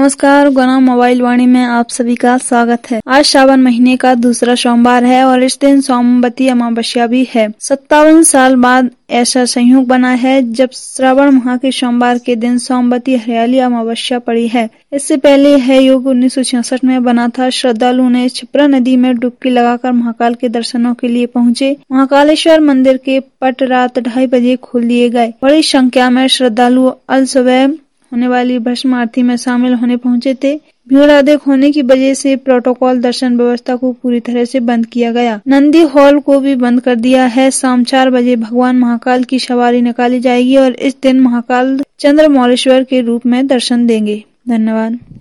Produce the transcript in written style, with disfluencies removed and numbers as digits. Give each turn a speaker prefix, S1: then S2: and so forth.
S1: नमस्कार, गुना मोबाइल वाणी में आप सभी का स्वागत है। आज श्रावण महीने का दूसरा सोमवार है और इस दिन सोमवती अमावस्या भी है। 57 साल बाद ऐसा संयोग बना है जब श्रावण माह के सोमवार के दिन सोमवती हरियाली अमावस्या पड़ी है। इससे पहले यह योग 1966 में बना था। श्रद्धालुओं ने क्षिप्रा नदी में डुबकी लगाकर महाकाल के दर्शनों के लिए पहुंचे। महाकालेश्वर मंदिर के पट रात 2:30 बजे खोल दिए गए। बड़ी संख्या में श्रद्धालु अल सुबह होने वाली भस्म आरती में शामिल होने पहुंचे थे। भीड़ अधिक होने की वजह से प्रोटोकॉल दर्शन व्यवस्था को पूरी तरह से बंद किया गया। नंदी हॉल को भी बंद कर दिया है। शाम 4 बजे भगवान महाकाल की सवारी निकाली जाएगी और इस दिन महाकाल चंद्रमौलेश्वर के रूप में दर्शन देंगे। धन्यवाद।